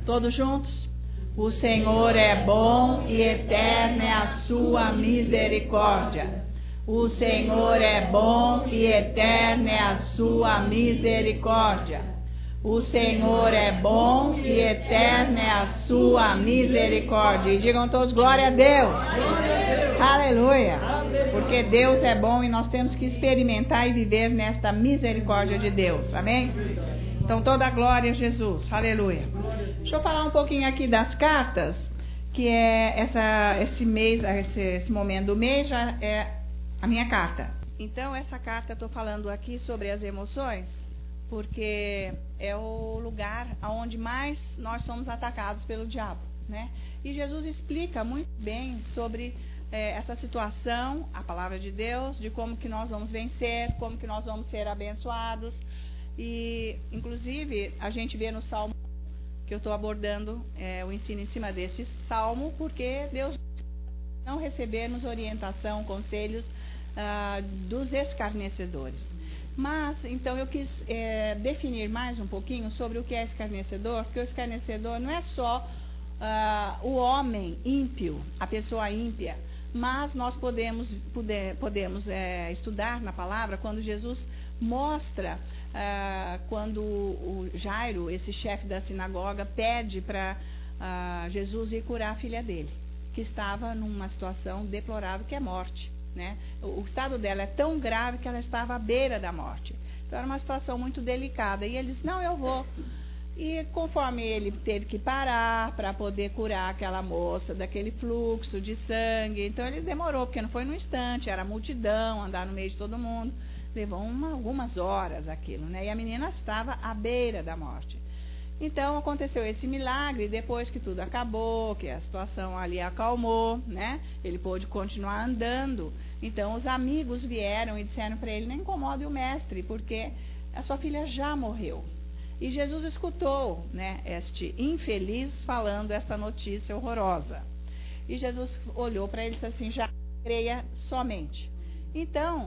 Todos juntos? O Senhor é bom e eterna é a sua misericórdia. O Senhor é bom e eterna é a sua misericórdia. O Senhor é bom e eterna é a sua misericórdia. E digam todos, glória a Deus. Aleluia. Porque Deus é bom e nós temos que experimentar e viver nesta misericórdia de Deus. Amém? Então toda a glória a Jesus. Aleluia. Deixa eu falar um pouquinho aqui das cartas, que é esse mês, esse momento do mês já é a minha carta. Então essa carta eu estou falando aqui sobre as emoções, porque é o lugar onde mais nós somos atacados pelo diabo, né? E Jesus explica muito bem sobre essa situação, a palavra de Deus, de como que nós vamos vencer, como que nós vamos ser abençoados. E inclusive a gente vê no Salmo que eu estou abordando o ensino em cima desse salmo, porque Deus não recebermos orientação, conselhos dos escarnecedores. Mas, então, eu quis definir mais um pouquinho sobre o que é escarnecedor, porque o escarnecedor não é só o homem ímpio, a pessoa ímpia, mas nós podemos estudar na palavra quando Jesus mostra, quando o Jairo, esse chefe da sinagoga, pede para Jesus ir curar a filha dele, que estava numa situação deplorável, que é morte, né? O estado dela é tão grave que ela estava à beira da morte. Então era uma situação muito delicada. E ele disse, não, eu vou. E conforme ele teve que parar para poder curar aquela moça daquele fluxo de sangue, então ele demorou, porque não foi num instante, era multidão, andar no meio de todo mundo. Levou algumas horas aquilo, né? E a menina estava à beira da morte. Então aconteceu esse milagre, depois que tudo acabou, que a situação ali acalmou, né? Ele pôde continuar andando. Então os amigos vieram e disseram para ele, não incomode o mestre, porque a sua filha já morreu. E Jesus escutou, né, este infeliz falando essa notícia horrorosa. E Jesus olhou para ele e disse assim, já creia somente. Então,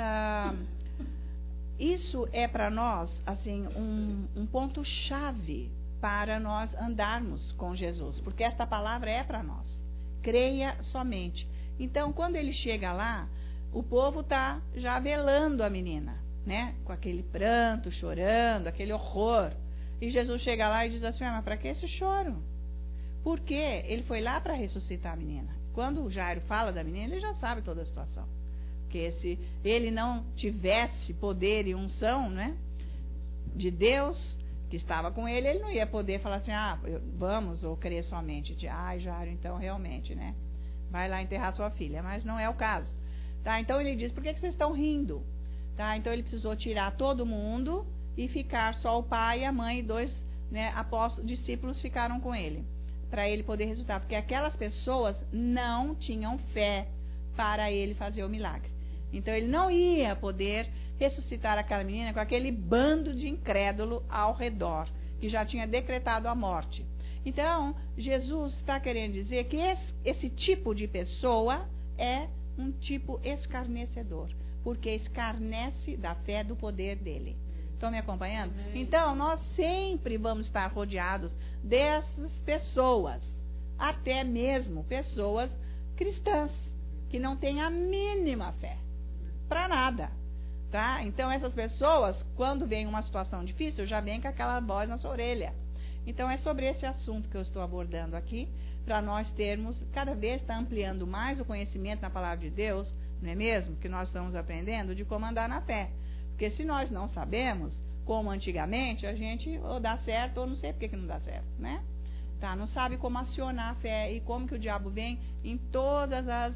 isso é para nós assim um ponto-chave para nós andarmos com Jesus, porque esta palavra é para nós. Creia somente. Então, quando ele chega lá, o povo está já velando a menina, né? Com aquele pranto, chorando, aquele horror. E Jesus chega lá e diz assim, mas para que esse choro? Porque ele foi lá para ressuscitar a menina. Quando o Jairo fala da menina, ele já sabe toda a situação. Porque se ele não tivesse poder e unção, né, de Deus que estava com ele, ele não ia poder falar assim, vamos, ou crer somente. Jairo, então realmente, né, vai lá enterrar sua filha. Mas não é o caso. Tá? Então ele diz, por que vocês estão rindo? Tá? Então ele precisou tirar todo mundo e ficar só o pai, a mãe e 2, né, discípulos ficaram com ele, para ele poder resultar. Porque aquelas pessoas não tinham fé para ele fazer o milagre. Então ele não ia poder ressuscitar aquela menina com aquele bando de incrédulo ao redor, que já tinha decretado a morte. Então, Jesus está querendo dizer que esse tipo de pessoa é um tipo escarnecedor, porque escarnece da fé do poder dele. Estão me acompanhando? Então, nós sempre vamos estar rodeados dessas pessoas, até mesmo pessoas cristãs, que não têm a mínima fé, para nada. Tá? Então, essas pessoas, quando vem uma situação difícil, já vem com aquela voz na sua orelha. Então, é sobre esse assunto que eu estou abordando aqui, para nós termos, cada vez está ampliando mais o conhecimento na palavra de Deus, não é mesmo? Que nós estamos aprendendo de como andar na fé. Porque se nós não sabemos, como antigamente, a gente ou dá certo ou não sei por que não dá certo, né? Tá? Não sabe como acionar a fé e como que o diabo vem em todas as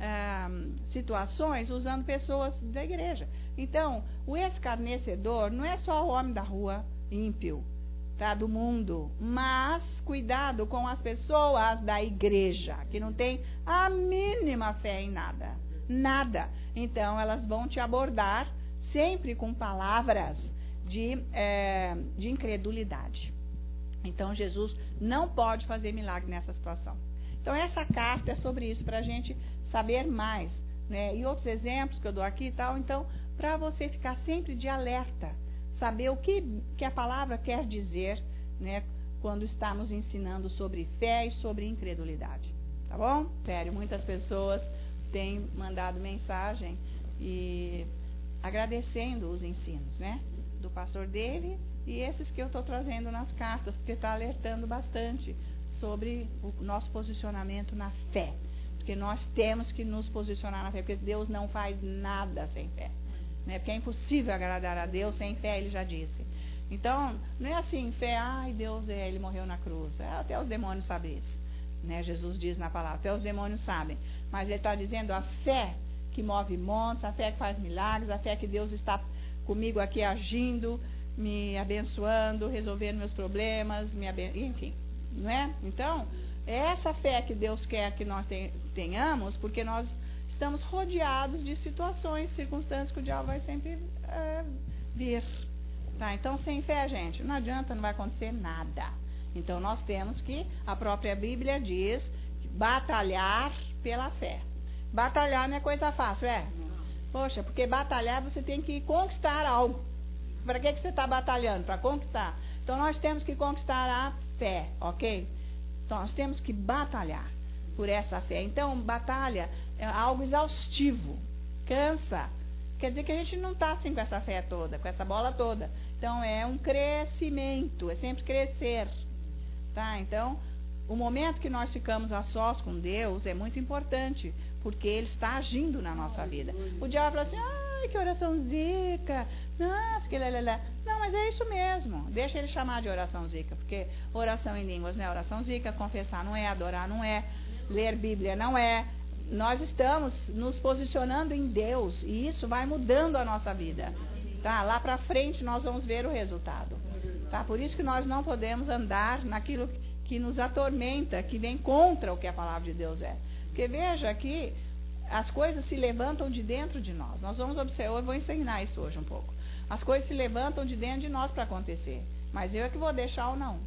situações usando pessoas da igreja. Então, o escarnecedor não é só o homem da rua ímpio, tá, do mundo, mas cuidado com as pessoas da igreja, que não tem a mínima fé em nada. Nada. Então, elas vão te abordar sempre com palavras de incredulidade. Então, Jesus não pode fazer milagre nessa situação. Então, essa carta é sobre isso, para a gente saber mais, né? E outros exemplos que eu dou aqui e tal. Então, para você ficar sempre de alerta, saber o que a palavra quer dizer, né, quando está nos ensinando sobre fé e sobre incredulidade. Tá bom? Sério, muitas pessoas têm mandado mensagem e agradecendo os ensinos, né? Do pastor David e esses que eu estou trazendo nas cartas, porque está alertando bastante sobre o nosso posicionamento na fé. Porque nós temos que nos posicionar na fé, porque Deus não faz nada sem fé. Né? Porque é impossível agradar a Deus sem fé, ele já disse. Então, não é assim, fé, ai Deus, ele morreu na cruz. Até os demônios sabem isso. Né? Jesus diz na palavra, até os demônios sabem. Mas ele está dizendo a fé que move montes, a fé que faz milagres, a fé que Deus está comigo aqui agindo, me abençoando, resolvendo meus problemas, enfim, não é? Então, é essa fé que Deus quer que nós tenhamos, porque nós estamos rodeados de situações, circunstâncias que o diabo vai sempre vir. Tá? Então, sem fé, gente, não adianta, não vai acontecer nada. Então, nós temos que, a própria Bíblia diz, batalhar pela fé. Batalhar não é coisa fácil, é? Poxa, porque batalhar você tem que conquistar algo. Para que você está batalhando? Para conquistar. Então, nós temos que conquistar a fé, ok? Então, nós temos que batalhar por essa fé. Então, batalha é algo exaustivo. Cansa. Quer dizer que a gente não está assim com essa fé toda, com essa bola toda. Então, é um crescimento, é sempre crescer. Tá? Então, o momento que nós ficamos a sós com Deus é muito importante, porque Ele está agindo na nossa vida. O diabo fala assim, ai, que oração zica, nossa, que lalala. Não, mas é isso mesmo, deixa ele chamar de oração zica, porque oração em línguas não é oração zica, confessar não é, adorar não é, ler Bíblia não é. Nós estamos nos posicionando em Deus, e isso vai mudando a nossa vida. Tá? Lá pra frente nós vamos ver o resultado. Tá? Por isso que nós não podemos andar naquilo que nos atormenta, que vem contra o que a palavra de Deus é. Porque veja que as coisas se levantam de dentro de nós. Nós vamos observar, eu vou ensinar isso hoje um pouco. As coisas se levantam de dentro de nós para acontecer. Mas eu é que vou deixar ou não.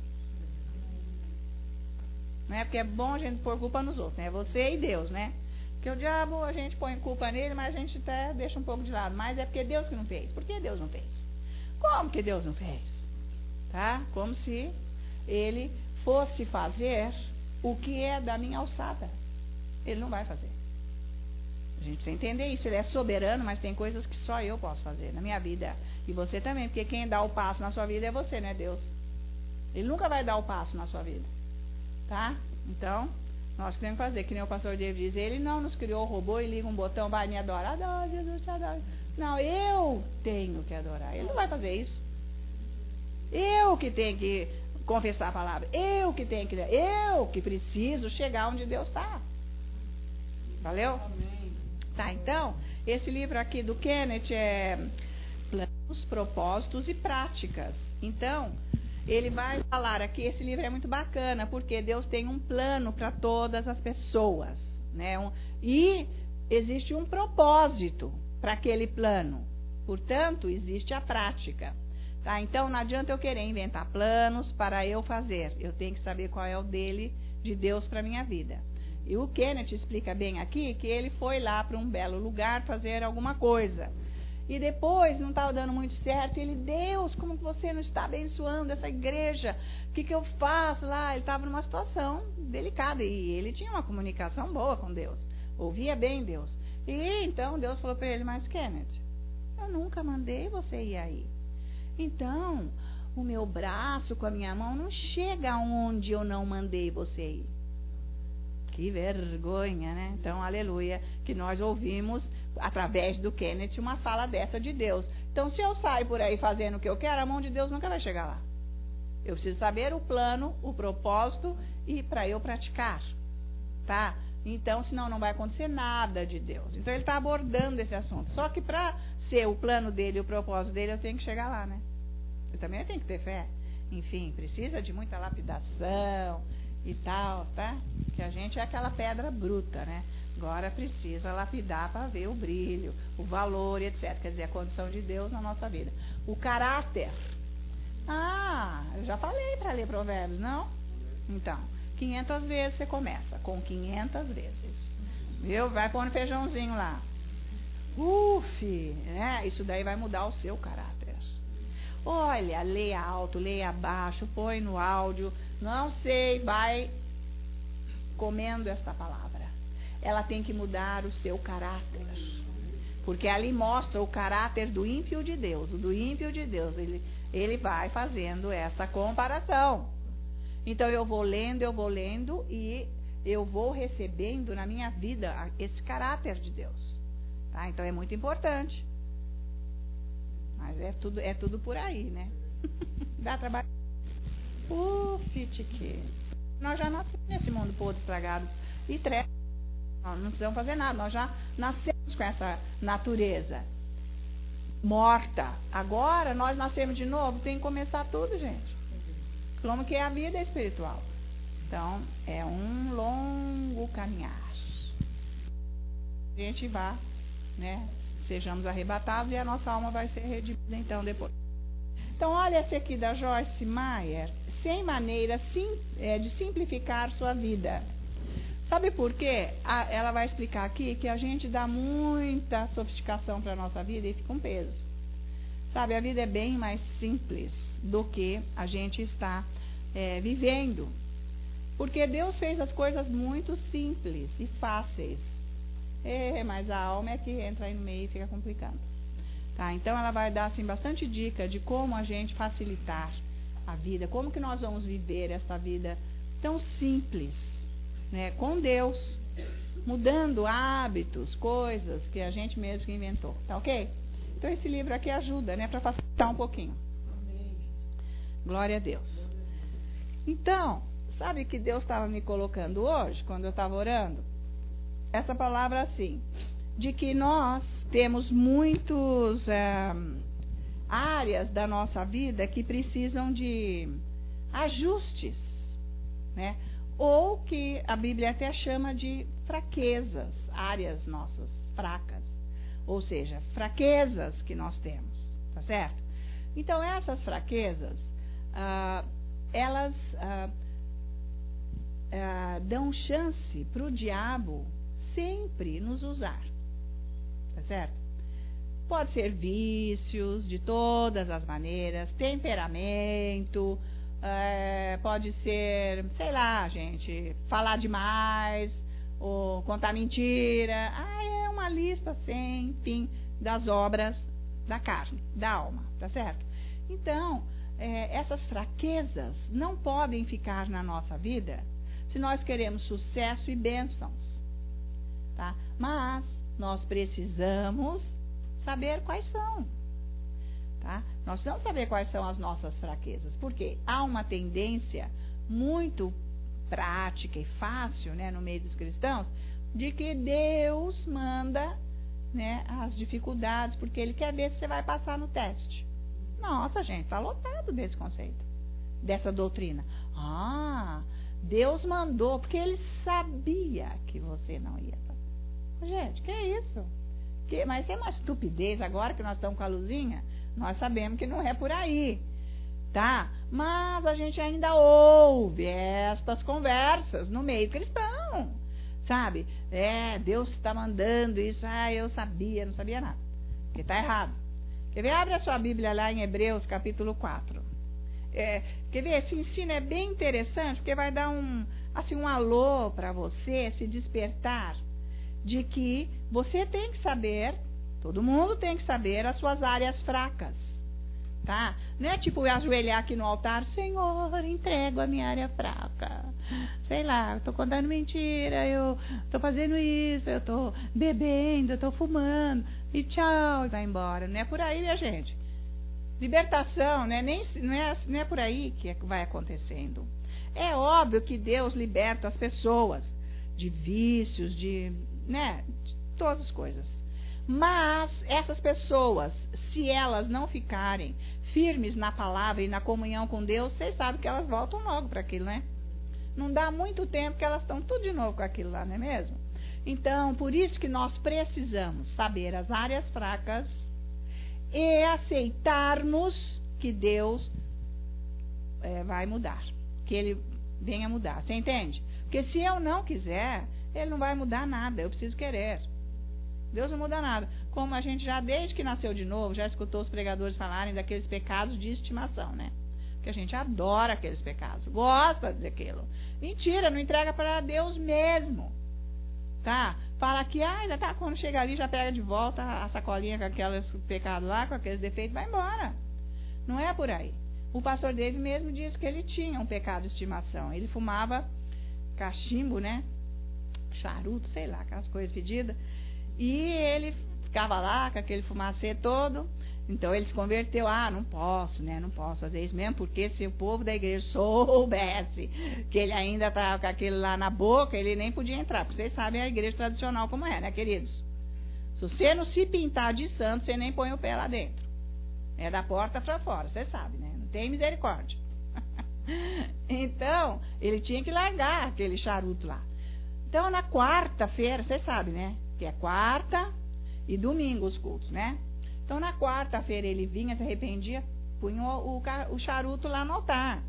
Não é porque é bom a gente pôr culpa nos outros, né? É você e Deus, né? Porque o diabo a gente põe culpa nele, mas a gente até deixa um pouco de lado. Mas é porque Deus que não fez. Por que Deus não fez? Como que Deus não fez? Tá? Como se ele fosse fazer o que é da minha alçada. Ele não vai fazer. A gente precisa entender isso. Ele é soberano, mas tem coisas que só eu posso fazer na minha vida. E você também, porque quem dá o passo na sua vida é você, né, Deus? Ele nunca vai dar o passo na sua vida. Tá? Então, nós temos que fazer, que nem o pastor David diz, ele não nos criou, roubou e liga um botão, vai me adorar. Adora, Jesus te adora. Não, eu tenho que adorar. Ele não vai fazer isso. Eu que tenho que confessar a palavra. Eu que preciso chegar onde Deus está. Valeu? Amém. Tá, então, esse livro aqui do Kenneth é Planos, Propósitos e Práticas. Então, ele vai falar aqui, esse livro é muito bacana, porque Deus tem um plano para todas as pessoas, né? E existe um propósito para aquele plano. Portanto, existe a prática. Tá? Então, não adianta eu querer inventar planos para eu fazer. Eu tenho que saber qual é o dele, de Deus, para a minha vida. E o Kenneth explica bem aqui que ele foi lá para um belo lugar fazer alguma coisa. E depois não estava dando muito certo. E ele, Deus, como que você não está abençoando essa igreja? O que eu faço lá? Ele estava numa situação delicada. E ele tinha uma comunicação boa com Deus. Ouvia bem Deus. E então Deus falou para ele, mas Kenneth, eu nunca mandei você ir aí. Então, o meu braço com a minha mão não chega aonde eu não mandei você ir. Que vergonha, né? Então, aleluia, que nós ouvimos, através do Kenneth, uma fala dessa de Deus. Então, se eu saio por aí fazendo o que eu quero, a mão de Deus nunca vai chegar lá. Eu preciso saber o plano, o propósito e para eu praticar, tá? Então, senão não vai acontecer nada de Deus. Então, ele está abordando esse assunto. Só que para ser o plano dele e o propósito dele, eu tenho que chegar lá, né? Eu também tenho que ter fé. Enfim, precisa de muita lapidação e tal, tá? Que a gente é aquela pedra bruta, né? Agora precisa lapidar para ver o brilho, o valor, etc. Quer dizer, a condição de Deus na nossa vida. O caráter. Ah, eu já falei para ler Provérbios, não? Então, 500 vezes você começa. Com 500 vezes. Viu? Vai pôr no feijãozinho lá. Né? Isso daí vai mudar o seu caráter. Olha, leia alto, leia baixo, põe no áudio, Não sei, vai comendo esta palavra. Ela tem que mudar o seu caráter. Porque ali mostra o caráter do ímpio de Deus. O do ímpio de Deus, ele vai fazendo essa comparação. Então eu vou lendo e eu vou recebendo na minha vida esse caráter de Deus. Tá? Então é muito importante. Mas é tudo por aí, né? Dá trabalho. Fitique. Nós já nascemos nesse mundo podre, estragado e trevas. Nós não precisamos fazer nada. Nós já nascemos com essa natureza morta. Agora nós nascemos de novo. Tem que começar tudo, gente. Como que é a vida espiritual. Então, é um longo caminhar. A gente vai, né? Sejamos arrebatados e a nossa alma vai ser redimida então depois. Então, olha esse aqui da Joyce Meyer. Sem maneira de simplificar sua vida. Sabe por quê? Ela vai explicar aqui que a gente dá muita sofisticação para a nossa vida e fica um peso. Sabe, a vida é bem mais simples do que a gente está vivendo. Porque Deus fez as coisas muito simples e fáceis. Mas a alma é que entra aí no meio e fica complicando. Tá? Então ela vai dar assim, bastante dica de como a gente facilitar a vida, como que nós vamos viver essa vida tão simples, né? Com Deus, mudando hábitos, coisas que a gente mesmo que inventou. Tá ok? Então esse livro aqui ajuda, né? Para facilitar um pouquinho. Glória a Deus. Então, sabe que Deus estava me colocando hoje, quando eu estava orando? Essa palavra assim, de que nós temos muitos áreas da nossa vida que precisam de ajustes, né? Ou que a Bíblia até chama de fraquezas, áreas nossas fracas, ou seja, fraquezas que nós temos, tá certo? Então essas fraquezas, elas dão chance para o diabo sempre nos usar, tá certo? Pode ser vícios de todas as maneiras, temperamento, pode ser, sei lá, gente, falar demais, ou contar mentira. É uma lista sem fim das obras da carne, da alma, tá certo? Então, essas fraquezas não podem ficar na nossa vida se nós queremos sucesso e bênçãos, tá? Mas nós precisamos saber quais são, tá? Nós precisamos saber quais são as nossas fraquezas, porque há uma tendência muito prática e fácil, né, no meio dos cristãos, de que Deus manda, né, as dificuldades, porque Ele quer ver se você vai passar no teste. Nossa, gente, está lotado desse conceito, dessa doutrina. Deus mandou, porque Ele sabia que você não ia passar. Gente, que é isso? Mas é uma estupidez. Agora que nós estamos com a luzinha, nós sabemos que não é por aí, tá? Mas a gente ainda ouve estas conversas no meio cristão, sabe? Deus está mandando isso. Eu sabia, não sabia nada, porque está errado. Quer ver? Abre a sua Bíblia lá em Hebreus capítulo 4. Quer ver? Esse ensino é bem interessante, porque vai dar um alô para você se despertar de que você tem que saber, todo mundo tem que saber as suas áreas fracas, tá? Não é tipo eu ajoelhar aqui no altar, Senhor, entrego a minha área fraca. Sei lá, eu tô contando mentira, eu tô fazendo isso, eu tô bebendo, eu tô fumando, e tchau, e vai embora. Não é por aí, minha gente. Libertação, né? Não é por aí que vai acontecendo. É óbvio que Deus liberta as pessoas de vícios, de todas as coisas. Mas essas pessoas, se elas não ficarem firmes na palavra e na comunhão com Deus, vocês sabem que elas voltam logo para aquilo, né? Não dá muito tempo que elas estão tudo de novo com aquilo lá, não é mesmo? Então, por isso que nós precisamos saber as áreas fracas e aceitarmos que Deus vai mudar, que Ele venha mudar. Você entende? Porque se eu não quiser, Ele não vai mudar nada, eu preciso querer. Deus não muda nada. Como a gente já, desde que nasceu de novo, já escutou os pregadores falarem daqueles pecados de estimação, né? que a gente adora aqueles pecados, gosta daquilo. Mentira, não entrega para Deus mesmo. Tá? Fala que, já tá, quando chega ali, já pega de volta a sacolinha com aqueles pecados lá, com aqueles defeitos, vai embora. Não é por aí. O pastor David mesmo disse que ele tinha um pecado de estimação. Ele fumava cachimbo, né? Charuto, sei lá, aquelas coisas fedidas. E ele ficava lá com aquele fumacê todo. Então ele se converteu. Não posso, né? Não posso fazer isso mesmo, porque se o povo da igreja soubesse que ele ainda estava com aquele lá na boca, ele nem podia entrar. Porque vocês sabem a igreja tradicional como é, né, queridos? Se você não se pintar de santo, você nem põe o pé lá dentro. É da porta para fora, você sabe, né? Não tem misericórdia. Então, ele tinha que largar aquele charuto lá. Então, na quarta-feira, você sabe, né? Que é quarta e domingo os cultos, né? Então, na quarta-feira ele vinha, se arrependia, punha o charuto lá no altar.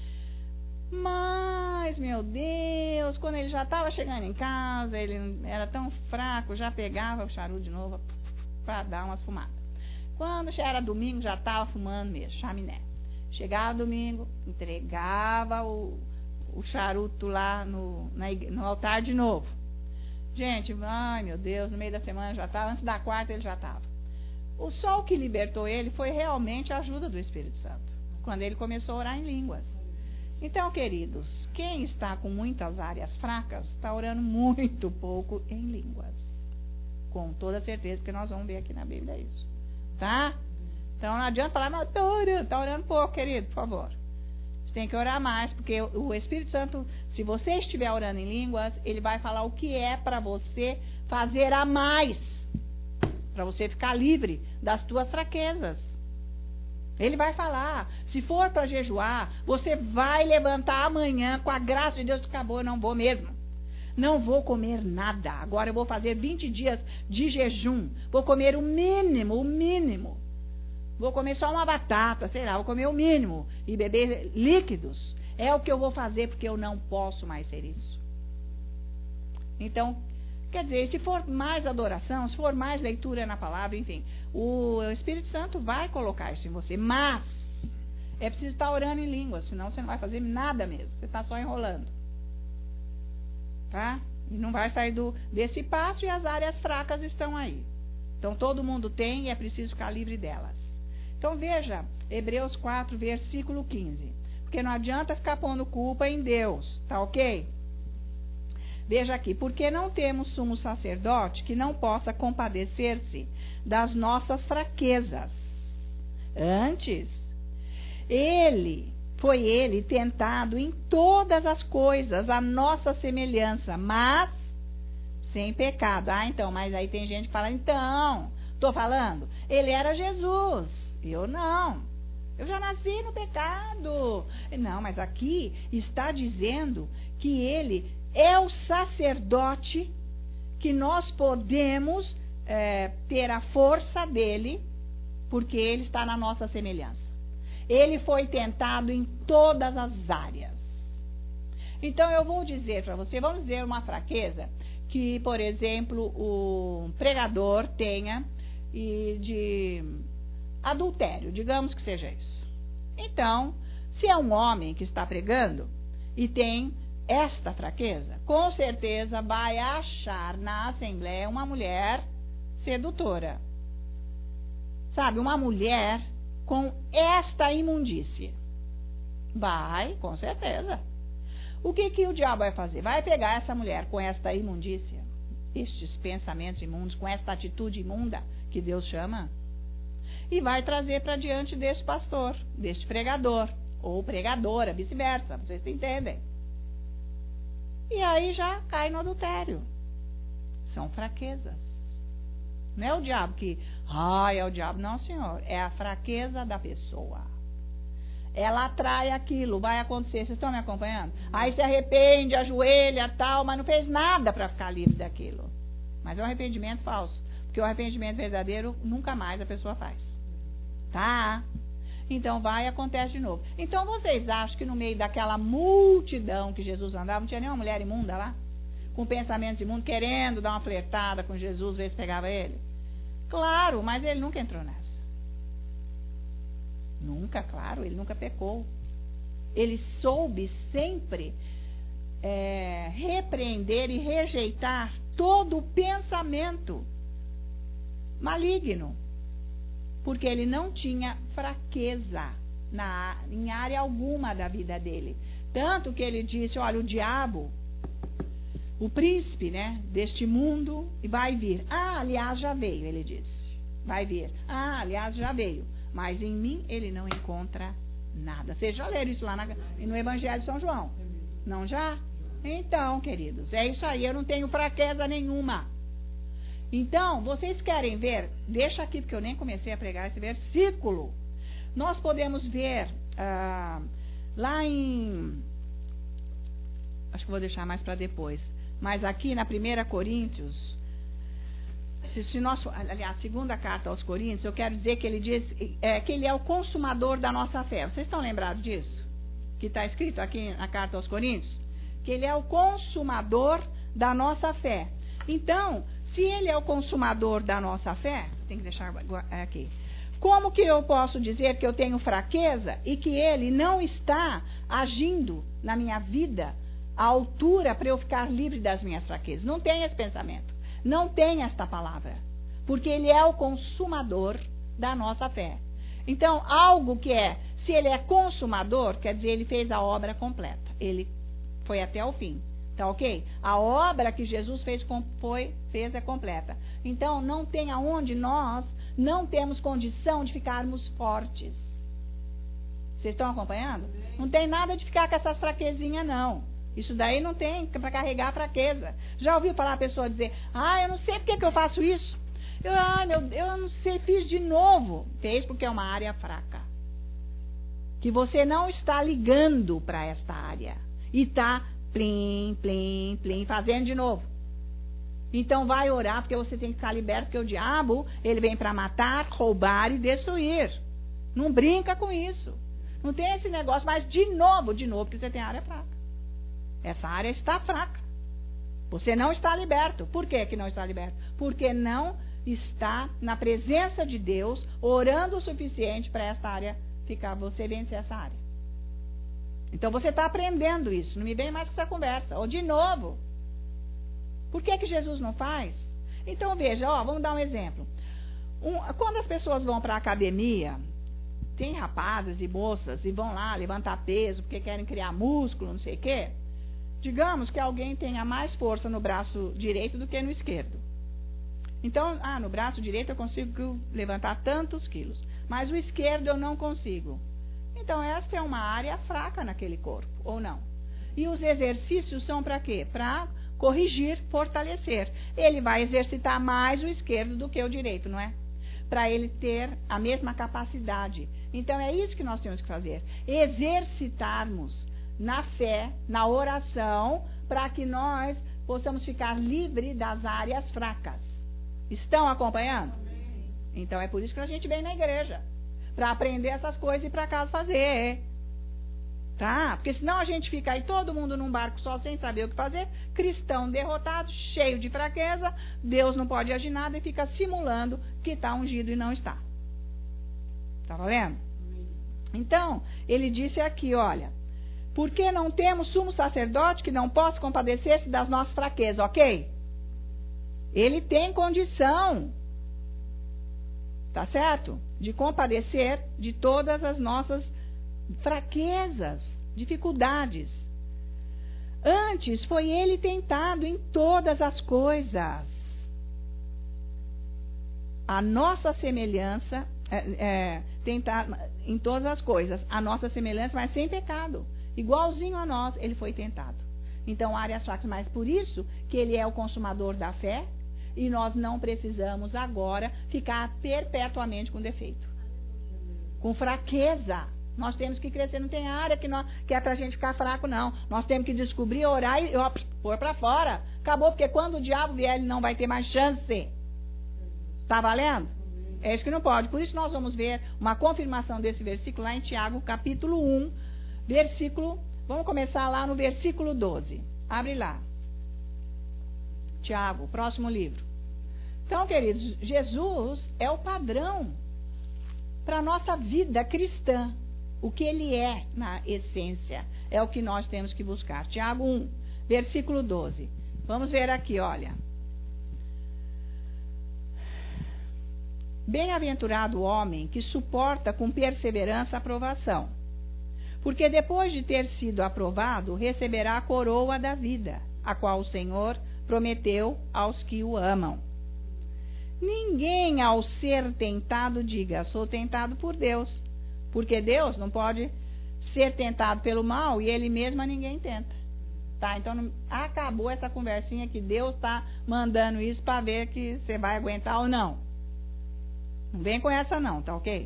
Mas, meu Deus, quando ele já estava chegando em casa, ele era tão fraco, já pegava o charuto de novo para dar umas fumadas. Quando já era domingo, já estava fumando mesmo, chaminé. Chegava domingo, entregava o charuto lá no altar de novo. Gente, ai meu Deus, no meio da semana já estava, antes da quarta ele já estava. Só o que libertou ele foi realmente a ajuda do Espírito Santo, quando ele começou a orar em línguas. Então, queridos, quem está com muitas áreas fracas, está orando muito pouco em línguas. Com toda certeza, porque nós vamos ver aqui na Bíblia isso. Tá? Então não adianta falar, mas está orando pouco, querido, por favor. Você tem que orar mais, porque o Espírito Santo, se você estiver orando em línguas, ele vai falar o que é para você fazer a mais, para você ficar livre das tuas fraquezas. Ele vai falar, se for para jejuar, você vai levantar amanhã, com a graça de Deus, acabou, eu não vou mesmo. Não vou comer nada. Agora eu vou fazer 20 dias de jejum. Vou comer o mínimo. Vou comer só uma batata, sei lá, vou comer o mínimo e beber líquidos. É o que eu vou fazer porque eu não posso mais ser isso. Então, quer dizer, se for mais adoração, se for mais leitura na palavra, enfim, o Espírito Santo vai colocar isso em você. Mas é preciso estar orando em línguas, senão você não vai fazer nada mesmo. Você está só enrolando. Tá? E não vai sair desse passo e as áreas fracas estão aí. Então todo mundo tem e é preciso ficar livre delas. Então veja, Hebreus 4, versículo 15. Porque não adianta ficar pondo culpa em Deus, tá ok? Veja aqui, porque não temos sumo sacerdote que não possa compadecer-se das nossas fraquezas. Antes, foi ele tentado em todas as coisas, a nossa semelhança, mas sem pecado. Então, mas aí tem gente que fala, estou falando, ele era Jesus, eu não. Eu já nasci no pecado. Não, mas aqui está dizendo que ele é o sacerdote que nós podemos ter a força dele, porque ele está na nossa semelhança. Ele foi tentado em todas as áreas. Então eu vou dizer para você, vamos dizer uma fraqueza que, por exemplo, o pregador tenha de adultério, digamos que seja isso. Então, se é um homem que está pregando e tem esta fraqueza, com certeza vai achar na assembleia uma mulher sedutora. Sabe, uma mulher com esta imundícia. Vai, com certeza. O que o diabo vai fazer? Vai pegar essa mulher com esta imundícia, estes pensamentos imundos, com esta atitude imunda que Deus chama, e vai trazer para diante deste pastor, deste pregador, ou pregadora, vice-versa, vocês entendem? E aí já cai no adultério. São fraquezas. Não é o diabo que, é o diabo, não, senhor. É a fraqueza da pessoa. Ela atrai aquilo, vai acontecer. Vocês estão me acompanhando? Aí se arrepende, ajoelha, tal, mas não fez nada para ficar livre daquilo. Mas é um arrependimento falso. Porque o arrependimento verdadeiro nunca mais a pessoa faz. Tá? Então vai e acontece de novo. Então vocês acham que no meio daquela multidão que Jesus andava, não tinha nenhuma mulher imunda lá? Com pensamentos imundos, querendo dar uma flertada com Jesus, ver se pegava ele? Claro, mas ele nunca entrou nessa. Nunca, claro, ele nunca pecou. ele soube sempre repreender e rejeitar todo o pensamento maligno, porque ele não tinha fraqueza em área alguma da vida dele. Tanto que ele disse, olha, o diabo, o príncipe, né, deste mundo, vai vir. Ah, aliás, já veio, ele disse. Vai vir. Ah, aliás, já veio. Mas em mim ele não encontra nada. Vocês já leram isso lá no Evangelho de São João? Não já? Então, queridos, é isso aí. Eu não tenho fraqueza nenhuma. Então, vocês querem ver? Deixa aqui, porque eu nem comecei a pregar esse versículo. Nós podemos ver lá em... Acho que vou deixar mais para depois. Mas aqui na 1 Coríntios... aliás, segunda carta aos Coríntios, eu quero dizer que ele diz que ele é o consumador da nossa fé. Vocês estão lembrados disso? Que está escrito aqui na carta aos Coríntios? Que ele é o consumador da nossa fé. Então, se ele é o consumador da nossa fé, tem que deixar aqui. Como que eu posso dizer que eu tenho fraqueza e que ele não está agindo na minha vida à altura para eu ficar livre das minhas fraquezas? Não tem esse pensamento. Não tem esta palavra, porque ele é o consumador da nossa fé. Então, algo que se ele é consumador, quer dizer, ele fez a obra completa. Ele foi até o fim. Tá ok? A obra que Jesus fez é completa. Então, não tem aonde nós não temos condição de ficarmos fortes. Vocês estão acompanhando? Não tem nada de ficar com essas fraquezinhas, não. Isso daí não tem para carregar a fraqueza. Já ouviu falar a pessoa dizer, eu não sei porque que eu faço isso. Eu não sei, fiz de novo. Fez porque é uma área fraca. Que você não está ligando para esta área. E está plim, plim, plim, fazendo de novo. Então vai orar, porque você tem que estar liberto, porque o diabo, ele vem para matar, roubar e destruir. Não brinca com isso. Não tem esse negócio, mas de novo, porque você tem área fraca. Essa área está fraca. Você não está liberto. Por que que não está liberto? Porque não está na presença de Deus, orando o suficiente para essa área você vencer essa área. Então você está aprendendo isso. Não me vem mais com essa conversa. Ou de novo. Por que que Jesus não faz? Então veja, vamos dar um exemplo. Quando as pessoas vão para a academia, tem rapazes e moças e vão lá levantar peso porque querem criar músculo, não sei o quê. Digamos que alguém tenha mais força no braço direito do que no esquerdo. Então, no braço direito eu consigo levantar tantos quilos, mas o esquerdo eu não consigo. Então, essa é uma área fraca naquele corpo, ou não? E os exercícios são para quê? Para corrigir, fortalecer. Ele vai exercitar mais o esquerdo do que o direito, não é? Para ele ter a mesma capacidade. Então, é isso que nós temos que fazer. Exercitarmos na fé, na oração, para que nós possamos ficar livres das áreas fracas. Estão acompanhando? Então é por isso que a gente vem na igreja, para aprender essas coisas e para casa fazer. Tá? Porque senão a gente fica aí todo mundo num barco só sem saber o que fazer, cristão derrotado, cheio de fraqueza, Deus não pode agir nada e fica simulando que está ungido e não está. Tá vendo? Então, ele disse aqui, olha, porque não temos sumo sacerdote que não possa compadecer-se das nossas fraquezas, ok? Ele tem condição, tá certo? De compadecer de todas as nossas fraquezas, dificuldades. Antes foi ele tentado em todas as coisas. A nossa semelhança, tentar em todas as coisas, a nossa semelhança, mas sem pecado. Igualzinho a nós, ele foi tentado. Então, áreas fracas, mas por isso que ele é o consumador da fé e nós não precisamos agora ficar perpetuamente com defeito. Com fraqueza. Nós temos que crescer, não tem área que é pra gente ficar fraco, não. Nós temos que descobrir, orar e pôr pra fora. Acabou, porque quando o diabo vier, ele não vai ter mais chance. Tá valendo? É isso que não pode. Por isso nós vamos ver uma confirmação desse versículo lá em Tiago, capítulo 1, versículo... Vamos começar lá no versículo 12. Abre lá. Tiago, próximo livro. Então, queridos, Jesus é o padrão para a nossa vida cristã. O que ele é na essência é o que nós temos que buscar. Tiago 1, versículo 12. Vamos ver aqui, olha. Bem-aventurado o homem que suporta com perseverança a provação, porque depois de ter sido aprovado, receberá a coroa da vida, a qual o Senhor prometeu aos que o amam. Ninguém, ao ser tentado, diga, sou tentado por Deus, porque Deus não pode ser tentado pelo mal e ele mesmo a ninguém tenta. Tá? Então, acabou essa conversinha que Deus está mandando isso para ver que você vai aguentar ou não. Não vem com essa não, tá ok?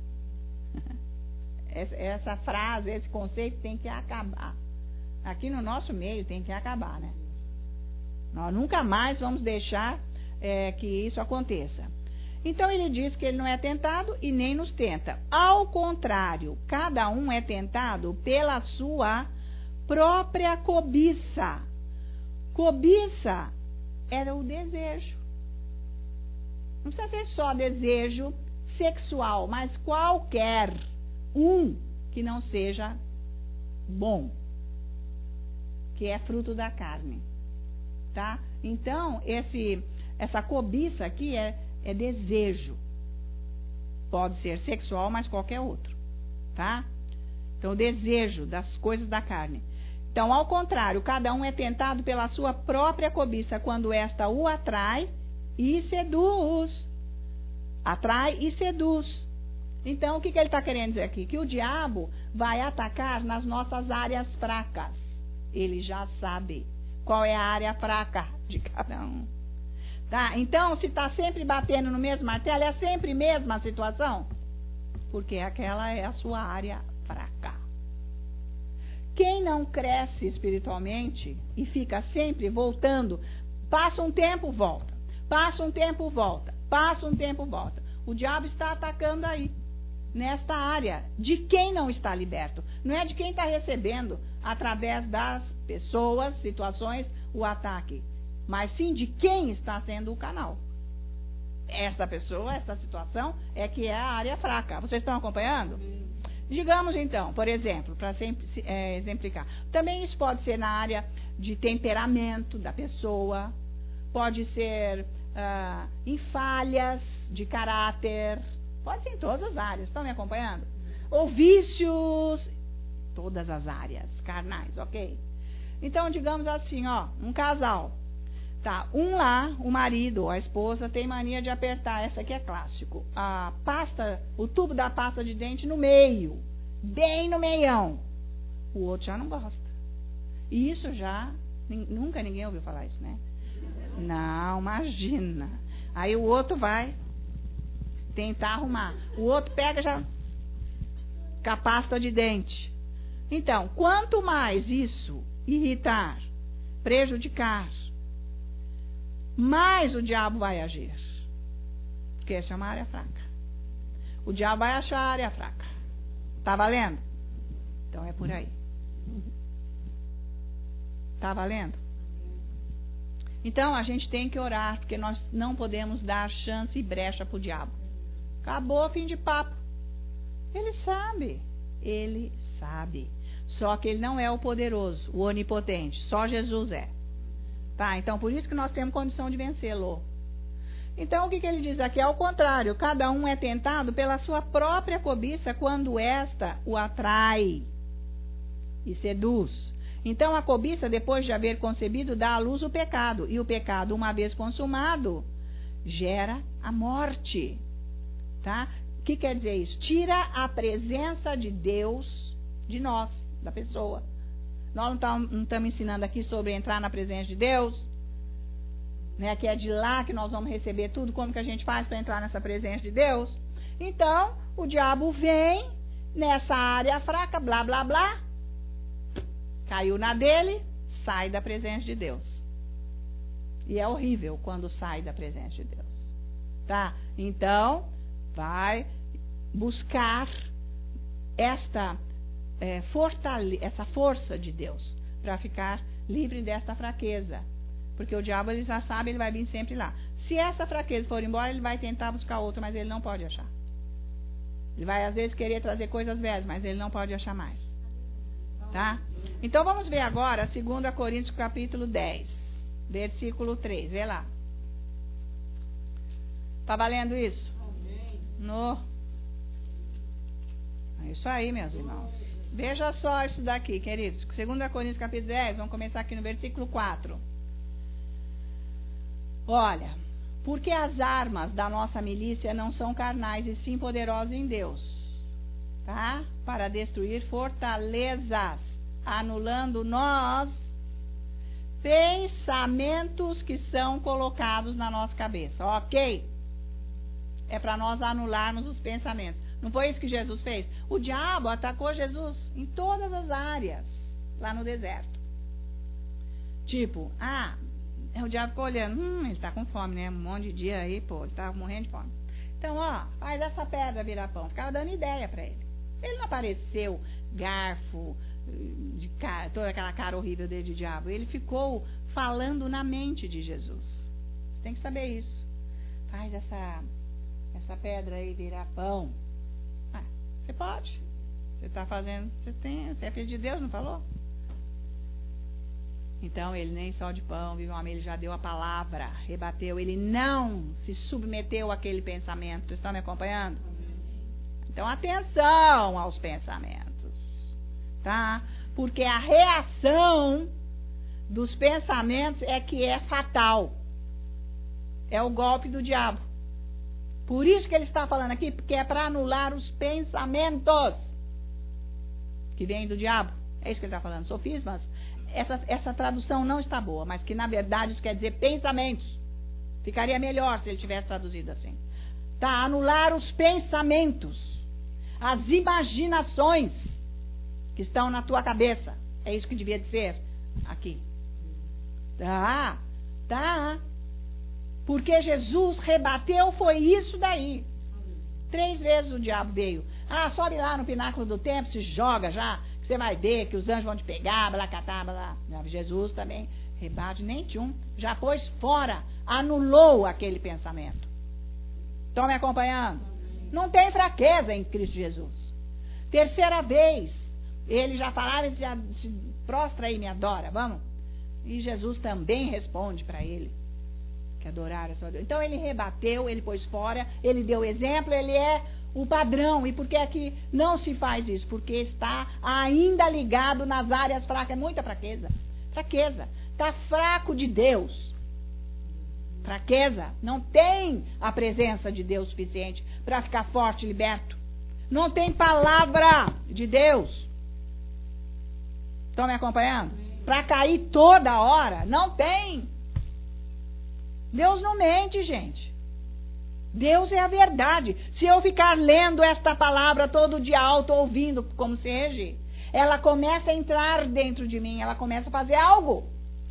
Essa frase, esse conceito tem que acabar. Aqui no nosso meio tem que acabar, né? Nós nunca mais vamos deixar que isso aconteça. Então ele diz que ele não é tentado e nem nos tenta. Ao contrário, cada um é tentado pela sua própria cobiça. Cobiça era o desejo. Não precisa ser só desejo sexual, mas qualquer um que não seja bom, que é fruto da carne, tá? Então, essa cobiça aqui é desejo. Pode ser sexual, mas qualquer outro, tá? Então, o desejo das coisas da carne. Então, ao contrário, cada um é tentado pela sua própria cobiça, quando esta o atrai e seduz. Atrai e seduz. Então, o que ele está querendo dizer aqui? Que o diabo vai atacar nas nossas áreas fracas. Ele já sabe qual é a área fraca de cada um. Tá? Então, se está sempre batendo no mesmo martelo, é sempre a mesma situação? Porque aquela é a sua área fraca. Quem não cresce espiritualmente e fica sempre voltando, passa um tempo, volta. Passa um tempo, volta. Passa um tempo, volta. O diabo está atacando aí, nesta área, de quem não está liberto. Não é de quem está recebendo, através das pessoas, situações, o ataque. Mas sim de quem está sendo o canal. Essa pessoa, essa situação, é que é a área fraca. Vocês estão acompanhando? Digamos então, por exemplo, para exemplificar. Também isso pode ser na área de temperamento da pessoa. Pode ser em falhas de caráter. Pode ser em todas as áreas. Estão me acompanhando? Ou vícios. Todas as áreas carnais, ok? Então, digamos assim, ó, um casal. Tá, lá, o marido ou a esposa tem mania de apertar, essa aqui é clássico, a pasta, o tubo da pasta de dente no meio, bem no meião. O outro já não gosta. E isso já, nunca ninguém ouviu falar isso, né? Não, imagina. Aí o outro vai tentar arrumar. O outro pega já com a pasta de dente. Então, quanto mais isso irritar, prejudicar, mais o diabo vai agir. Porque essa é uma área fraca. O diabo vai achar a área fraca. Tá valendo? Então é por aí. Tá valendo? Então a gente tem que orar, porque nós não podemos dar chance e brecha pro diabo. Acabou, fim de papo. Ele sabe. Ele sabe. Só que ele não é o poderoso, o onipotente. Só Jesus é. Tá? Então, por isso que nós temos condição de vencê-lo. Então, o que ele diz aqui? Ao contrário, cada um é tentado pela sua própria cobiça quando esta o atrai e seduz. Então, a cobiça, depois de haver concebido, dá à luz o pecado. E o pecado, uma vez consumado, gera a morte. Tá? O que quer dizer isso? Tira a presença de Deus de nós, da pessoa. Nós não estamos ensinando aqui sobre entrar na presença de Deus, né? Que é de lá que nós vamos receber tudo, como que a gente faz para entrar nessa presença de Deus. Então, o diabo vem nessa área fraca, blá, blá, blá, caiu na dele, sai da presença de Deus. E é horrível quando sai da presença de Deus. Tá? Então, vai buscar essa força de Deus para ficar livre dessa fraqueza. Porque o diabo, ele já sabe, ele vai vir sempre lá. Se essa fraqueza for embora, ele vai tentar buscar outra, mas ele não pode achar. Ele vai, às vezes, querer trazer coisas velhas, mas ele não pode achar mais. Tá? Então, vamos ver agora 2 Coríntios, capítulo 10, versículo 3. Vê lá. Tá valendo isso? No. É isso aí, meus irmãos. Veja só isso daqui, queridos. 2 Coríntios, capítulo 10, vamos começar aqui no versículo 4. Olha, porque as armas da nossa milícia não são carnais e sim poderosas em Deus, tá? Para destruir fortalezas, anulando nós pensamentos que são colocados na nossa cabeça, ok? É para nós anularmos os pensamentos. Não foi isso que Jesus fez? O diabo atacou Jesus em todas as áreas, lá no deserto. Tipo, o diabo ficou olhando, ele tá com fome, né? Um monte de dia aí, pô, ele tá morrendo de fome. Então, faz essa pedra virar pão. Ficava dando ideia para ele. Ele não apareceu garfo, toda aquela cara horrível dele de diabo. Ele ficou falando na mente de Jesus. Você tem que saber isso. Faz essa pedra aí virar pão. Você pode. Você está fazendo, você é filho de Deus, não falou? Então, ele nem só de pão vive um homem, ele já deu a palavra, rebateu, ele não se submeteu àquele pensamento. Vocês estão me acompanhando? Então, atenção aos pensamentos, tá? Porque a reação dos pensamentos é que é fatal. É o golpe do diabo. Por isso que ele está falando aqui, porque é para anular os pensamentos que vêm do diabo. É isso que ele está falando. Sofismas, essa tradução não está boa, mas que na verdade isso quer dizer pensamentos. Ficaria melhor se ele tivesse traduzido assim. Tá, anular os pensamentos, as imaginações que estão na tua cabeça. É isso que devia de ser aqui. Tá. Porque Jesus rebateu, foi isso daí. 3 vezes o diabo veio. Sobe lá no pináculo do templo, se joga já, que você vai ver que os anjos vão te pegar, blacatá, blá. Jesus também rebate, nem tchum. Já pôs fora, anulou aquele pensamento. Estão me acompanhando? Não tem fraqueza em Cristo Jesus. 3ª vez, ele já falava, se prostra aí, me adora, vamos? E Jesus também responde para ele. Que adorar a sua Deus. Então ele rebateu, ele pôs fora, ele deu exemplo, ele é o padrão. E por que é que não se faz isso? Porque está ainda ligado nas áreas fracas. É muita fraqueza. Está fraco de Deus. Fraqueza. Não tem a presença de Deus suficiente para ficar forte, liberto. Não tem palavra de Deus. Estão me acompanhando? Para cair toda hora. Não tem. Deus não mente, gente. Deus é a verdade. Se eu ficar lendo esta palavra todo dia alto, ouvindo como seja, ela começa a entrar dentro de mim, ela começa a fazer algo.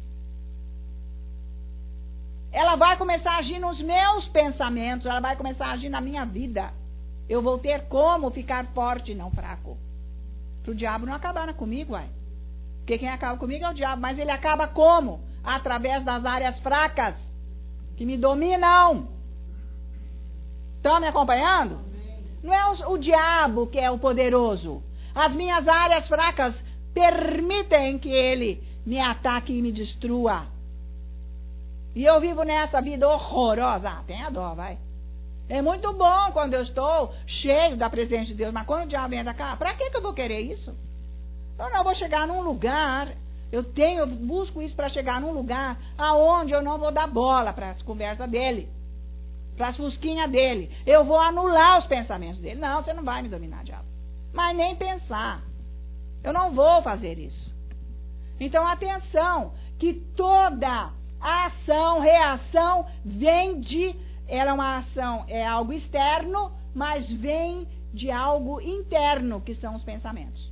Ela vai começar a agir nos meus pensamentos, ela vai começar a agir na minha vida. Eu vou ter como ficar forte e não fraco. Para o diabo não acabar comigo, uai. Porque quem acaba comigo é o diabo, mas ele acaba como? Através das áreas fracas que me dominam. Estão me acompanhando? Não é o diabo que é o poderoso. As minhas áreas fracas permitem que ele me ataque e me destrua. E eu vivo nessa vida horrorosa. Tenha dó, vai. É muito bom quando eu estou cheio da presença de Deus, mas quando o diabo entra cá, para que eu vou querer isso? Eu vou chegar num lugar, eu busco isso para chegar num lugar aonde eu não vou dar bola para as conversas dele, para as fusquinhas dele. Eu vou anular os pensamentos dele. Não, você não vai me dominar, diabo. Mas nem pensar. Eu não vou fazer isso. Então, atenção, que toda ação, reação, vem de... Ela é uma ação, é algo externo, mas vem de algo interno, que são os pensamentos.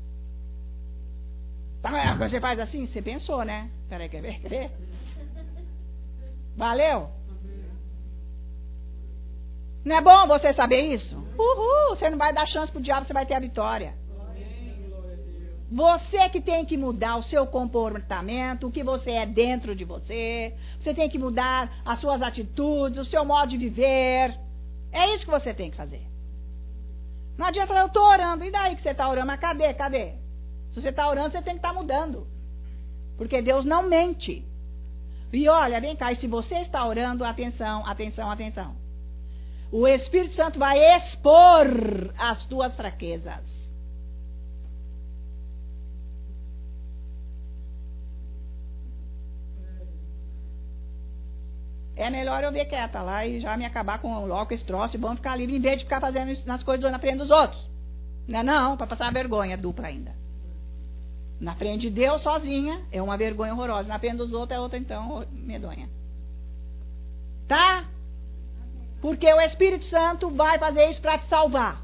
Tá, você faz assim? Você pensou, né? Peraí, quer ver? Valeu? Não é bom você saber isso? Uhul! Você não vai dar chance pro diabo, você vai ter a vitória. Você que tem que mudar o seu comportamento, o que você é dentro de você. Você tem que mudar as suas atitudes, o seu modo de viver. É isso que você tem que fazer. Não adianta falar, eu estou orando. E daí que você está orando? Mas cadê? Cadê? Se você está orando, você tem que estar mudando. Porque Deus não mente. E olha, vem cá, e se você está orando, atenção, atenção, atenção. O Espírito Santo vai expor as tuas fraquezas. É melhor eu ver quieta lá e já me acabar logo esse troço e vamos ficar livre em vez de ficar fazendo isso nas coisas na frente dos outros. Não, para passar vergonha dupla ainda. Na frente de Deus, sozinha, é uma vergonha horrorosa. Na frente dos outros é outra, então, medonha. Tá? Porque o Espírito Santo vai fazer isso para te salvar.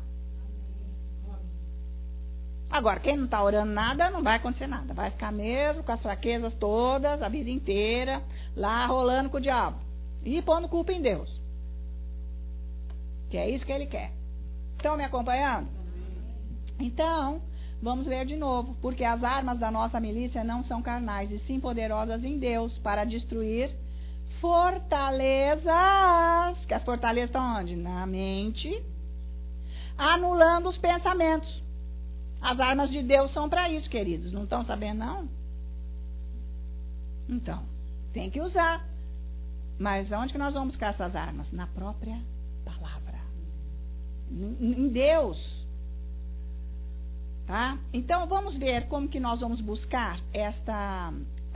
Agora, quem não está orando nada, não vai acontecer nada. Vai ficar mesmo com as fraquezas todas, a vida inteira, lá rolando com o diabo. E pondo culpa em Deus. Que é isso que ele quer. Estão me acompanhando? Então, vamos ler de novo. Porque as armas da nossa milícia não são carnais, e sim poderosas em Deus para destruir fortalezas. Que as fortalezas estão onde? Na mente. Anulando os pensamentos. As armas de Deus são para isso, queridos. Não estão sabendo, não? Então, tem que usar. Mas onde que nós vamos buscar essas armas? Na própria palavra. Em Deus. Tá? Então, vamos ver como que nós vamos buscar esta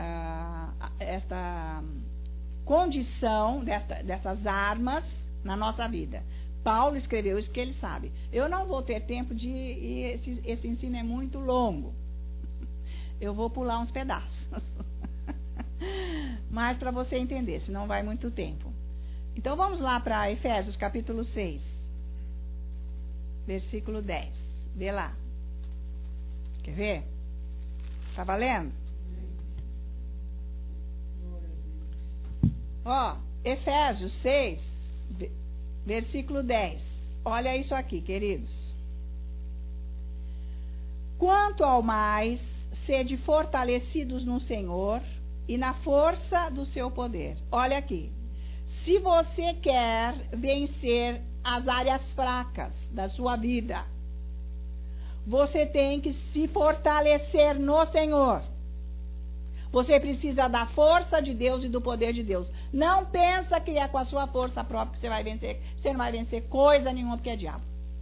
condição dessas armas na nossa vida. Paulo escreveu isso porque ele sabe. Eu não vou ter tempo esse ensino é muito longo. Eu vou pular uns pedaços. Mas para você entender, senão vai muito tempo. Então vamos lá para Efésios capítulo 6, versículo 10. Vê lá. Quer ver? Tá valendo? Ó, Efésios 6, versículo 10. Olha isso aqui, queridos. Quanto ao mais, sede fortalecidos no Senhor e na força do seu poder. Olha aqui. Se você quer vencer as áreas fracas da sua vida, você tem que se fortalecer no Senhor. Você precisa da força de Deus e do poder de Deus. Não pensa que é com a sua força própria que você vai vencer. Você não vai vencer coisa nenhuma porque é diabo.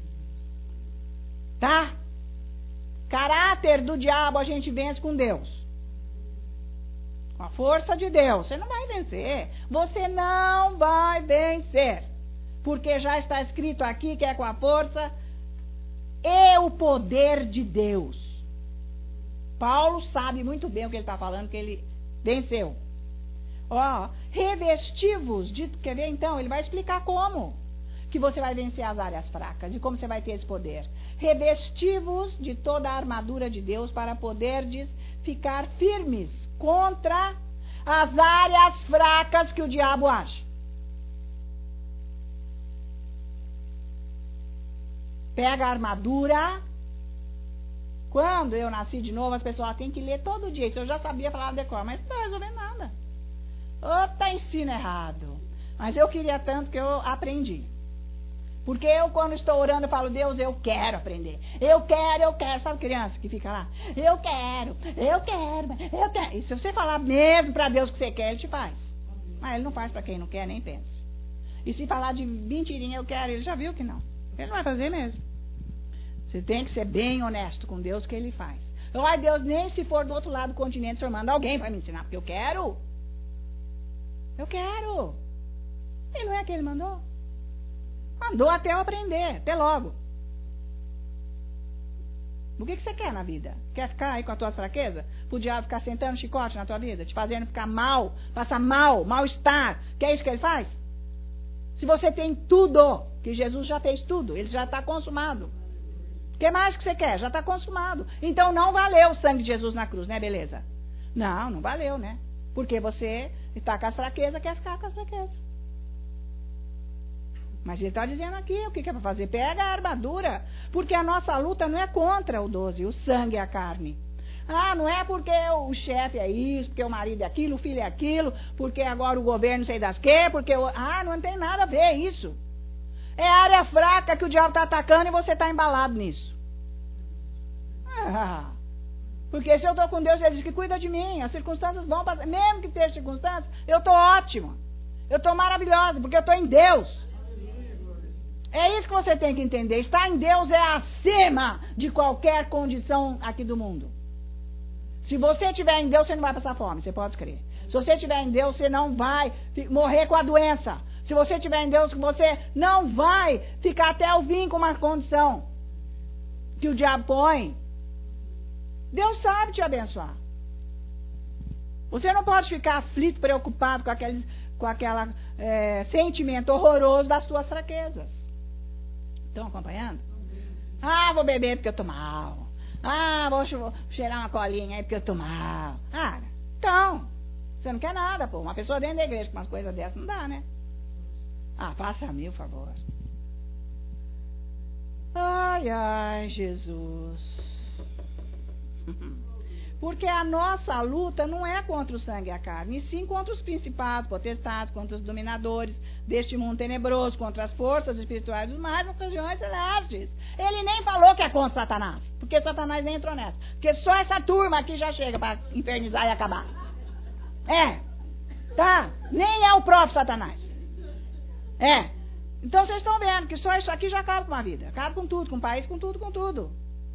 Tá? Caráter do diabo a gente vence com Deus. Com a força de Deus. Você não vai vencer. Você não vai vencer. Porque já está escrito aqui que é com a força e o poder de Deus. Paulo sabe muito bem o que ele está falando, que ele venceu. Ó, revestivos de... Quer ver então? Ele vai explicar como que você vai vencer as áreas fracas e como você vai ter esse poder. Revestivos de toda a armadura de Deus para poderdes ficar firmes contra as áreas fracas que o diabo age. Pega a armadura. Quando eu nasci de novo, as pessoas têm que ler todo dia. Isso eu já sabia falar de cor, mas não está resolvendo nada. Outra ensino errado. Mas eu queria tanto que eu aprendi. Porque eu, quando estou orando, eu falo, Deus, eu quero aprender. Eu quero. Sabe criança que fica lá? Eu quero. E se você falar mesmo para Deus o que você quer, Ele te faz. Mas Ele não faz para quem não quer, nem pensa. E se falar de mentirinha, eu quero, Ele já viu que não. Ele não vai fazer mesmo. Você tem que ser bem honesto com Deus que Ele faz. Ai, Deus, nem se for do outro lado do continente, o Senhor manda alguém para me ensinar, porque eu quero. Eu quero. E não é que Ele mandou? Mandou até eu aprender, até logo. O que você quer na vida? Quer ficar aí com as tuas fraquezas? Pro diabo ficar sentando chicote na tua vida? Te fazendo ficar mal, passar mal-estar. Que é isso que ele faz? Se você tem tudo, que Jesus já fez tudo, ele já está consumado. O que mais que você quer? Já está consumado. Então não valeu o sangue de Jesus na cruz, né? Beleza? Não valeu, né? Porque você está com as fraquezas, quer ficar com as fraquezas. Mas ele está dizendo aqui o que é para fazer. Pega a armadura, porque a nossa luta não é contra o 12, o sangue e a carne. Não é porque o chefe é isso, porque o marido é aquilo, o filho é aquilo, porque agora o governo não sei das quê, porque... não tem nada a ver isso. É a área fraca que o diabo está atacando e você está embalado nisso. Porque se eu estou com Deus, Ele diz que cuida de mim. As circunstâncias vão passar. Mesmo que tenha circunstâncias, eu estou ótima. Eu estou maravilhosa, porque eu estou em Deus. É isso que você tem que entender. Estar em Deus é acima de qualquer condição aqui do mundo. Se você estiver em Deus, você não vai passar fome, você pode crer. Se você estiver em Deus, você não vai morrer com a doença. Se você estiver em Deus, você não vai ficar até o fim com uma condição que o diabo põe. Deus sabe te abençoar. Você não pode ficar aflito, preocupado com aquele sentimento horroroso das suas fraquezas. Estão acompanhando? Ah, vou beber porque eu tô mal. Ah, vou cheirar uma colinha aí porque eu tô mal. Ah, então, você não quer nada, pô. Uma pessoa dentro da igreja com umas coisas dessas não dá, né? Ah, passa a mim, por favor. Ai, ai, Jesus. Porque a nossa luta não é contra o sangue e a carne, e sim contra os principados, potestades, contra os dominadores deste mundo tenebroso, contra as forças espirituais dos mais nas regiões celestes. Ele nem falou que é contra Satanás, porque Satanás nem entrou nessa. Porque só essa turma aqui já chega para infernizar e acabar. Tá? Nem é o próprio Satanás. Então vocês estão vendo que só isso aqui já acaba com a vida. Acaba com tudo, com o país, com tudo, com tudo.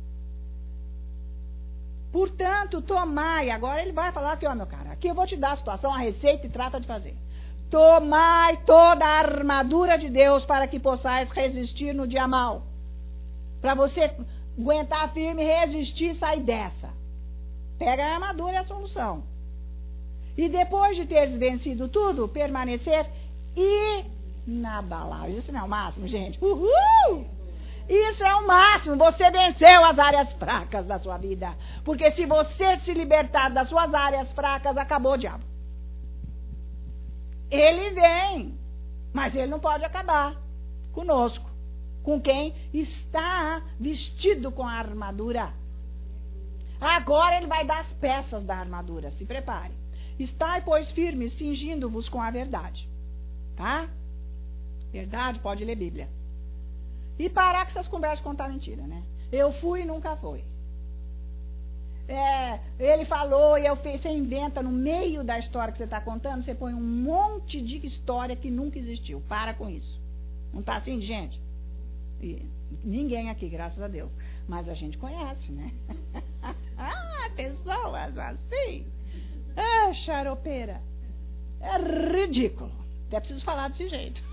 Portanto, tomai, agora ele vai falar aqui, ó meu cara, aqui eu vou te dar a situação, a receita e trata de fazer. Tomai toda a armadura de Deus para que possais resistir no dia mau. Para você aguentar firme, resistir e sair dessa. Pega a armadura, é a solução. E depois de teres vencido tudo, permanecer inabalável. Isso não é o máximo, gente? Uhul! Isso é o máximo. Você venceu as áreas fracas da sua vida. Porque se você se libertar das suas áreas fracas, acabou o diabo. Ele vem, mas ele não pode acabar conosco, com quem está vestido com a armadura. Agora ele vai dar as peças da armadura. Se prepare. Estai, pois, firmes, cingindo-vos com a verdade. Tá? Verdade, pode ler Bíblia. E parar com essas conversas de contar mentira, né? Eu fui e nunca foi. Ele falou e você inventa no meio da história que você está contando, você põe um monte de história que nunca existiu. Para com isso. Não está assim, gente? E ninguém aqui, graças a Deus. Mas a gente conhece, né? Pessoas assim. Xaropeira. É ridículo. Até preciso falar desse jeito.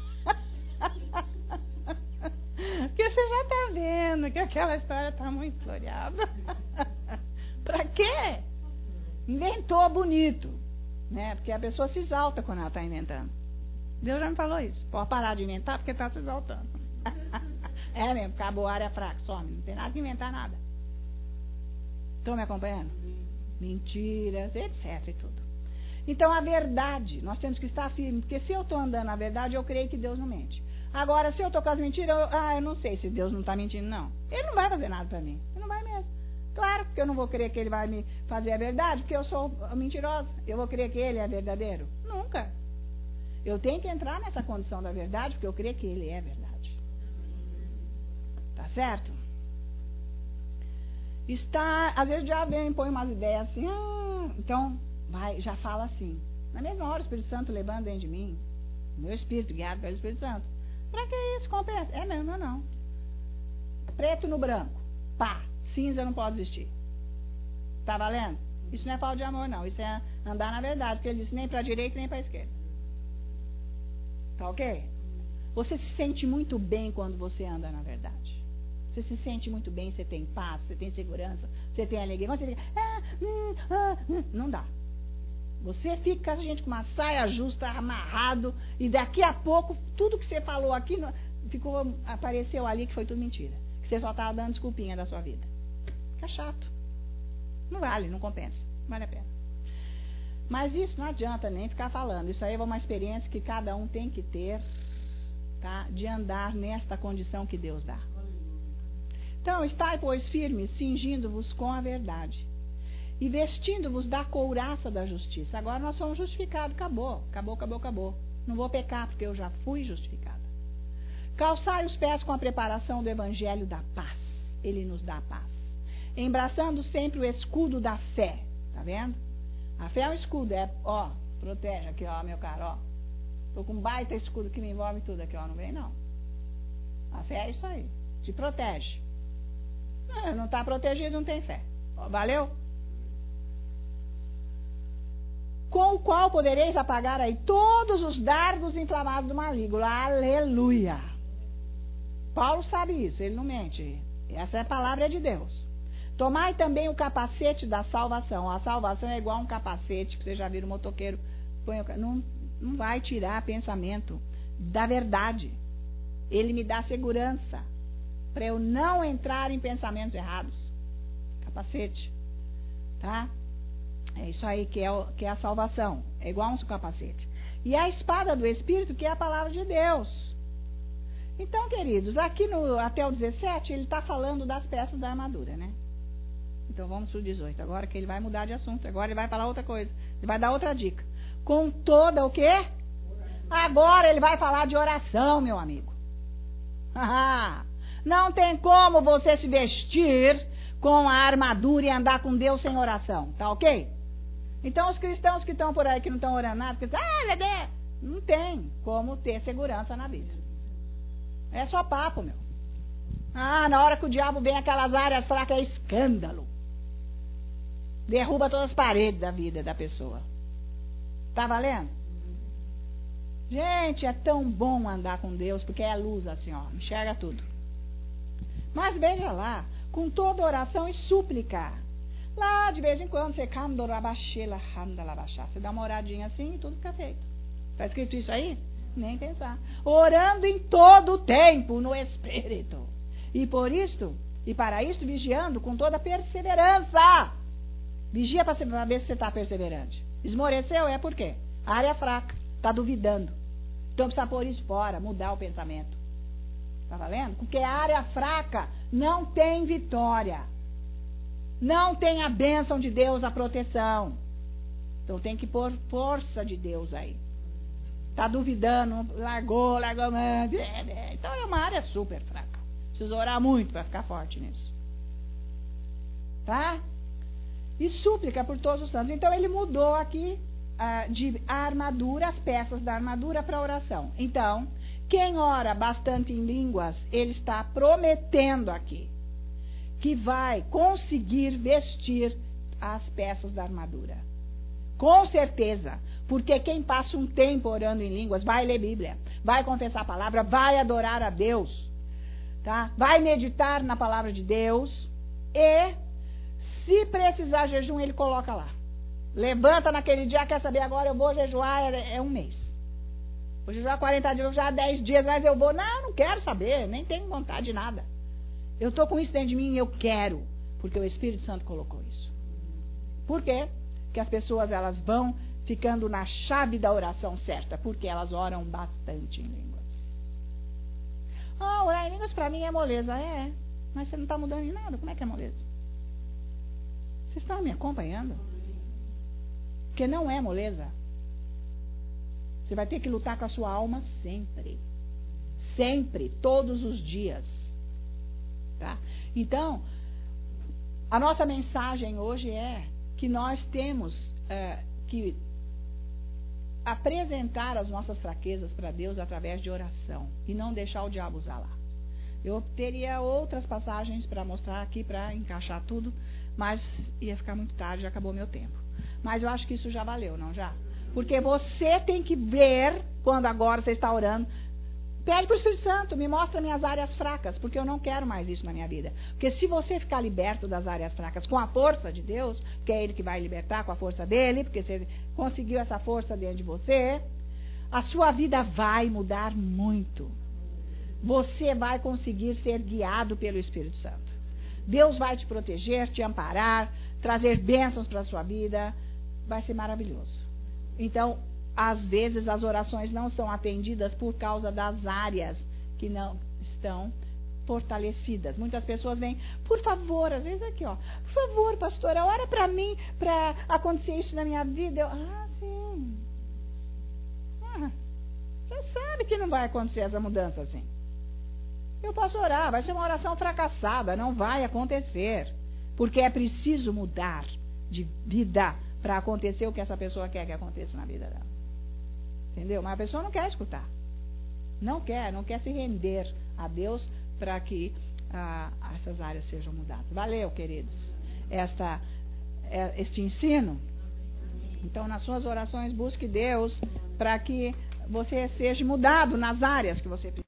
Porque você já está vendo que aquela história está muito floreada. Pra quê? Inventou bonito, né? Porque a pessoa se exalta quando ela está inventando. Deus já me falou isso. Pode parar de inventar porque está se exaltando. É mesmo, acabou a área fraca, some. Não tem nada que inventar nada. Estão me acompanhando? Mentiras, etc. e tudo. Então a verdade, nós temos que estar firmes. Porque se eu estou andando na verdade, eu creio que Deus não mente. Agora, se eu estou com as mentiras, eu não sei se Deus não está mentindo, não. Ele não vai fazer nada para mim. Ele não vai mesmo. Claro que eu não vou crer que ele vai me fazer a verdade, porque eu sou mentirosa. Eu vou crer que ele é verdadeiro? Nunca. Eu tenho que entrar nessa condição da verdade, porque eu creio que ele é verdade. Tá certo? Às vezes já vem e põe umas ideias assim, então já fala assim. Na mesma hora o Espírito Santo levando dentro de mim, meu espírito guiado pelo Espírito Santo. Pra que isso? Compensa. É mesmo, não. Preto no branco. Pá. Cinza não pode existir. Tá valendo? Isso não é falta de amor, não. Isso é andar na verdade. Porque ele disse nem pra direita nem pra esquerda. Tá ok? Você se sente muito bem quando você anda na verdade. Você se sente muito bem, você tem paz, você tem segurança, você tem alegria. Quando você fica... não dá. Você fica, gente, com uma saia justa, amarrado, e daqui a pouco, tudo que você falou aqui, apareceu ali que foi tudo mentira. Que você só estava dando desculpinha da sua vida. Fica chato. Não vale, não compensa. Não vale a pena. Mas isso não adianta nem ficar falando. Isso aí é uma experiência que cada um tem que ter, tá? De andar nesta condição que Deus dá. Então, estai, pois, firmes, cingindo-vos com a verdade. E vestindo-vos da couraça da justiça. Agora nós somos justificados. Acabou. Não vou pecar, porque eu já fui justificada. Calçai os pés com a preparação do evangelho da paz. Ele nos dá a paz. Embraçando sempre o escudo da fé. Tá vendo? A fé é um escudo. Protege aqui, ó, meu caro, ó. Tô com um baita escudo que me envolve tudo aqui, ó. Não vem, não. A fé é isso aí. Te protege. Não está protegido, não tem fé. Valeu? Com o qual podereis apagar aí todos os dardos inflamados do maligno. Aleluia! Paulo sabe isso, ele não mente. Essa palavra é de Deus. Tomai também o capacete da salvação. A salvação é igual a um capacete, que você já viu o motoqueiro. Não vai tirar pensamento da verdade. Ele me dá segurança para eu não entrar em pensamentos errados. Capacete. Tá? É isso aí que é a salvação. É igual um capacete. E a espada do Espírito, que é a palavra de Deus. Então, queridos, aqui até o 17, ele está falando das peças da armadura, né? Então, vamos para o 18. Agora que ele vai mudar de assunto. Agora ele vai falar outra coisa. Ele vai dar outra dica. Com toda o quê? Agora ele vai falar de oração, meu amigo. Não tem como você se vestir com a armadura e andar com Deus sem oração. Tá ok? Então, os cristãos que estão por aí, que não estão orando nada, que dizem, não tem como ter segurança na vida. É só papo, meu. Na hora que o diabo vem, aquelas áreas fracas, é escândalo. Derruba todas as paredes da vida da pessoa. Tá valendo? Gente, é tão bom andar com Deus, porque é luz assim, ó, enxerga tudo. Mas veja lá, com toda oração e súplica. Lá, de vez em quando, você dá uma oradinha assim e tudo fica feito. Está escrito isso aí? Nem pensar. Orando em todo o tempo no Espírito. E por isto, e para isto, vigiando com toda perseverança. Vigia para ver se você está perseverante. Esmoreceu, é por quê? A área fraca, está duvidando. Então precisa pôr isso fora, mudar o pensamento. Está valendo? Porque a área fraca não tem vitória. Não tem a bênção de Deus, a proteção. Então tem que pôr força de Deus aí. Está duvidando, largou. Então é uma área super fraca. Precisa orar muito para ficar forte nisso. Tá? E súplica por todos os santos. Então ele mudou aqui de armadura, as peças da armadura para oração. Então, quem ora bastante em línguas, ele está prometendo aqui que vai conseguir vestir as peças da armadura. Com certeza. Porque quem passa um tempo orando em línguas, vai ler Bíblia, vai confessar a palavra, vai adorar a Deus, tá? Vai meditar na palavra de Deus e, se precisar jejum, ele coloca lá. Levanta naquele dia, quer saber, agora eu vou jejuar, é um mês. Vou jejuar 40 dias, vou jejuar 10 dias, mas eu vou. Não quero saber, nem tenho vontade de nada. Eu estou com isso dentro de mim e eu quero, porque o Espírito Santo colocou isso. Por quê? Porque as pessoas, elas vão ficando na chave da oração certa, porque elas oram bastante em línguas. Orar em línguas para mim é moleza. Mas você não está mudando em nada, como é que é moleza? Vocês estão me acompanhando? Porque não é moleza. Você vai ter que lutar com a sua alma sempre. Sempre, todos os dias. Tá? Então, a nossa mensagem hoje é que nós temos que apresentar as nossas fraquezas para Deus através de oração e não deixar o diabo usar lá. Eu teria outras passagens para mostrar aqui para encaixar tudo, mas ia ficar muito tarde, já acabou meu tempo. Mas eu acho que isso já valeu, não já? Porque você tem que ver, quando agora você está orando, pede para o Espírito Santo, me mostra minhas áreas fracas, porque eu não quero mais isso na minha vida. Porque se você ficar liberto das áreas fracas com a força de Deus, que é Ele que vai libertar com a força dele, porque você conseguiu essa força dentro de você, a sua vida vai mudar muito. Você vai conseguir ser guiado pelo Espírito Santo. Deus vai te proteger, te amparar, trazer bênçãos para a sua vida. Vai ser maravilhoso. Então, às vezes as orações não são atendidas por causa das áreas que não estão fortalecidas. Muitas pessoas vêm, por favor, às vezes aqui, ó, por favor, pastora, ora para mim, para acontecer isso na minha vida. Sim. Você sabe que não vai acontecer essa mudança assim. Eu posso orar, vai ser uma oração fracassada, não vai acontecer. Porque é preciso mudar de vida para acontecer o que essa pessoa quer que aconteça na vida dela. Entendeu? Mas a pessoa não quer escutar. Não quer se render a Deus para que essas áreas sejam mudadas. Valeu, queridos, este ensino. Então, nas suas orações, busque Deus para que você seja mudado nas áreas que você precisa.